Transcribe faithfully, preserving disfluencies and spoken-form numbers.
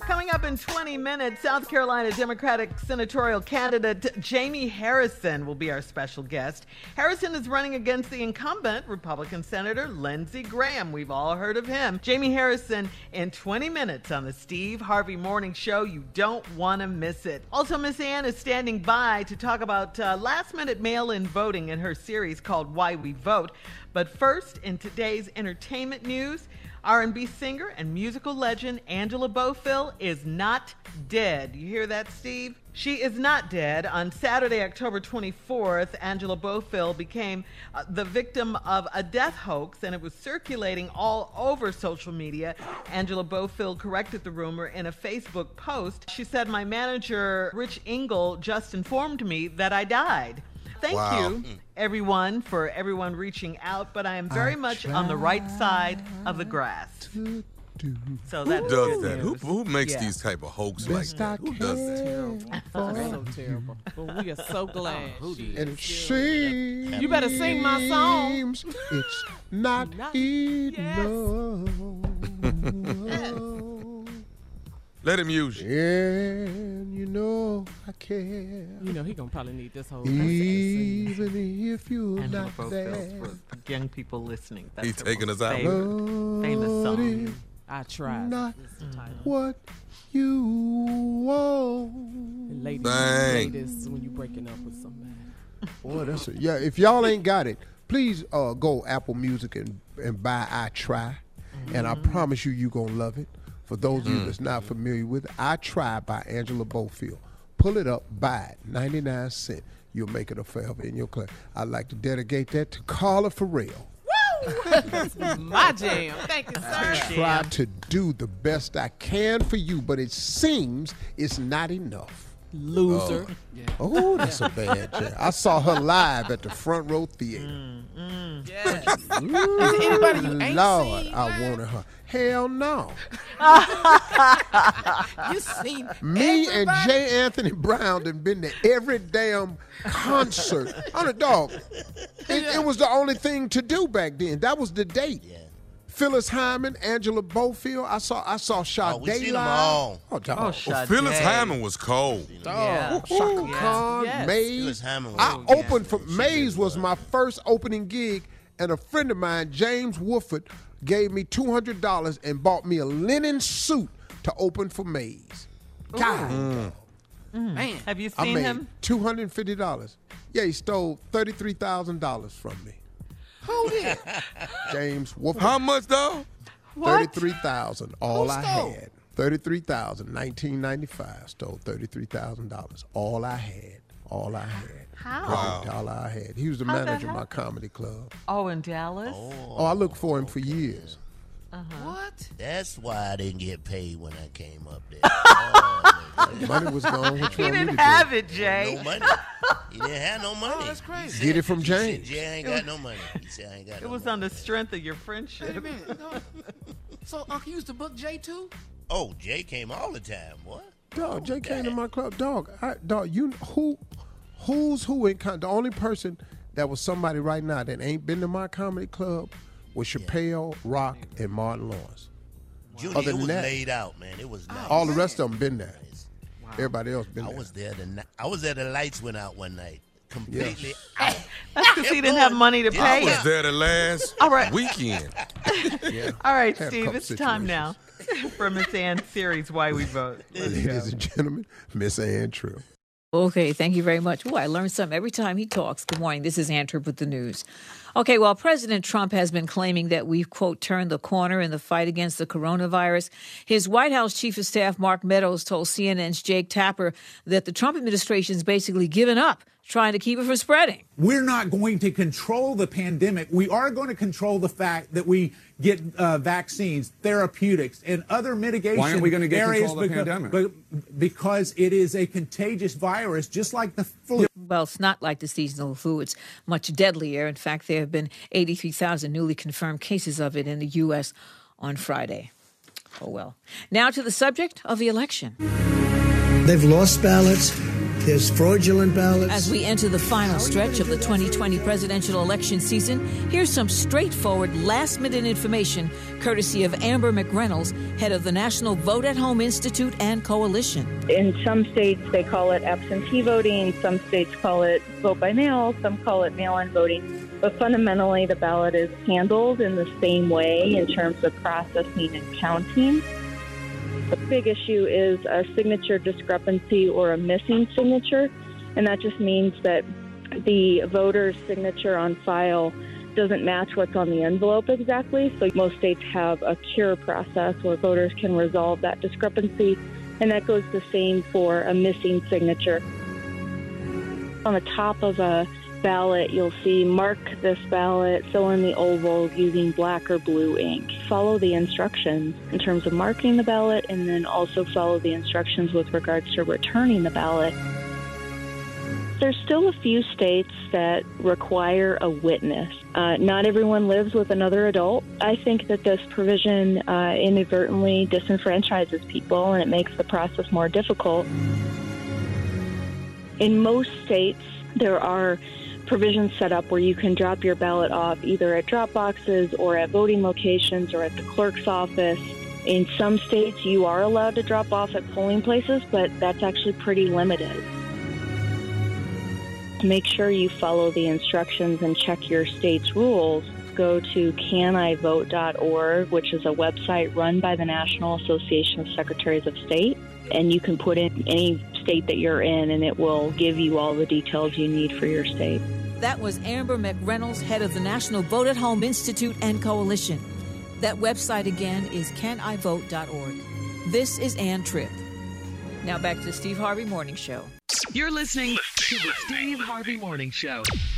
Coming up in twenty minutes, South Carolina Democratic senatorial candidate Jamie Harrison will be our special guest. Harrison is running against the incumbent Republican Senator Lindsey Graham. We've all heard of him. Jamie Harrison in twenty minutes on the Steve Harvey Morning Show. You don't want to miss it. Also, Miss Ann is standing by to talk about uh, last-minute mail-in voting in her series called Why We Vote. But first, in today's entertainment news, R and B singer and musical legend Angela Bofill is not dead. You hear that, Steve? She is not dead. On Saturday, October twenty-fourth, Angela Bofill became uh, the victim of a death hoax, and it was circulating all over social media. Angela Bofill corrected the rumor in a Facebook post. She said, "My manager, Rich Engel, just informed me that I died." Thank wow. you, everyone, for everyone reaching out, but I am very I much on the right side of the grass. So that who does that? Who, who makes yeah. these type of hoaxes like that? Who does that? That's so terrible. But we are so glad. Oh, she and it seems you better sing my song. It's not, not enough. Yes. Let him use you. And you know I care. You know he gonna probably need this whole. Even if you're Angela not Bofill, there. for young people listening. That's He's taking us out. Famous, famous song. I tried. Not what you want. And ladies, Dang. ladies, when you breaking up with somebody. Boy, that's a, yeah. If y'all ain't got it, please uh, go Apple Music and and buy I Try, mm-hmm. and I promise you, you gonna love it. For those of you mm. that's not familiar with it, I Try by Angela Bofill. Pull it up, buy it, ninety-nine cents. You'll make it a forever in your class. I'd like to dedicate that to Carla Farrell. Woo! That's my jam. Thank you, sir. I try to do the best I can for you, but it seems it's not enough. Loser. Oh, yeah. oh that's a bad jam. I saw her live at the Front Row Theater. Mm, mm. Yes. Ooh, is it anybody you ain't Lord, seen, I man? wanted her. Hell no. You seen Me everybody? and J. Anthony Brown done been to every damn concert. On a dog. It, it was the only thing to do back then. That was the date. Yeah. Phyllis Hyman, Angela Bofill. I saw I saw Sade oh, we seen live. them all. Oh, dog. Oh, Well, Sade. Phyllis Hyman was cold. Yeah. Oh, Shaka Yeah. Khan, Yes. Maze. Phyllis Hyman was I cool. opened for She Maze really was my first opening gig, and a friend of mine, James Wooford, gave me two hundred dollars and bought me a linen suit to open for Maze. God, Mm. Mm. Man, Have you I seen made him? two hundred fifty dollars. Yeah, he stole thirty-three thousand dollars from me. who did? James Wooford. How much, though? thirty-three thousand dollars, all Who I stole? had. thirty-three thousand dollars, nineteen ninety-five, stole thirty-three thousand dollars. All I had. All I had. How? Wow. All I had. He was the How'd that manager of my happen? comedy club. Oh, in Dallas? Oh, I looked for him for years. What? That's why I didn't get paid when I came up there. Oh, Money was gone. What He you want me didn't to have do? it, Jay. no money. He didn't have no money. Oh, that's crazy. He Get it from he said, James. Jay, I ain't got no money. He said, I ain't got It no was money. on the strength of your Wait a friendship. minute. No. So Uncle used to book Jay too? Oh, Jay came all the time. What? Dog, Jay came to my club. Dog, I, dog, you who, who's who in con- the only person that was somebody right now that ain't been to my comedy club was Chappelle, Rock, and Martin Lawrence. Junior, Other it than was that- laid out, man. It was nice. All the rest of them been there. Everybody else been I there. was there. The ni- I was there. The lights went out one night. Completely out. That's because he didn't have money to Yeah, I pay was it. there the last All right. weekend. Yeah. All right, Had a Steve, couple it's time now for Miss Ann's series, Why We Vote. Let's go. Ladies and gentlemen, Miss Ann Tripp. Okay, thank you very much. Oh, I learned something every time he talks. Good morning. This is Ann Tripp with the news. Okay, well, President Trump has been claiming that we've, quote, turned the corner in the fight against the coronavirus. His White House Chief of Staff, Mark Meadows, told C N N's Jake Tapper that the Trump administration's basically given up trying to keep it from spreading. We're not going to control the pandemic. We are going to control the fact that we get uh, vaccines, therapeutics, and other mitigation Why aren't we going to get areas control of the because, pandemic? but- because it is a contagious virus, just like the flu. Well, it's not like the seasonal flu. It's much deadlier. In fact, there have been eighty-three thousand newly confirmed cases of it in the U S on Friday. Oh, well. Now to the subject of the election. They've lost ballots. There's fraudulent ballots. As we enter the final stretch of the twenty twenty presidential election season, here's some straightforward last-minute information courtesy of Amber McReynolds, head of the National Vote at Home Institute and Coalition. In some states, they call it absentee voting. Some states call it vote by mail. Some call it mail-in voting. But fundamentally, the ballot is handled in the same way in terms of processing and counting. The big issue is a signature discrepancy or a missing signature, and that just means that the voter's signature on file doesn't match what's on the envelope exactly. So most states have a cure process where voters can resolve that discrepancy, and that goes the same for a missing signature. On the top of a ballot, you'll see mark this ballot, fill in the oval using black or blue ink. Follow the instructions in terms of marking the ballot, and then also follow the instructions with regards to returning the ballot. There's still a few states that require a witness. Uh, not everyone lives with another adult. I think that this provision uh, inadvertently disenfranchises people, and it makes the process more difficult. In most states, there are provisions set up where you can drop your ballot off either at drop boxes or at voting locations or at the clerk's office. In some states, you are allowed to drop off at polling places, but that's actually pretty limited. Make sure you follow the instructions and check your state's rules. Go to can I vote dot org, which is a website run by the National Association of Secretaries of State, and you can put in any state that you're in, and it will give you all the details you need for your state. That was Amber McReynolds, head of the National Vote at Home Institute and Coalition. That website again is can I vote dot org. This is Ann Tripp. Now back to the Steve Harvey Morning Show. You're listening to the Steve Harvey Morning Show.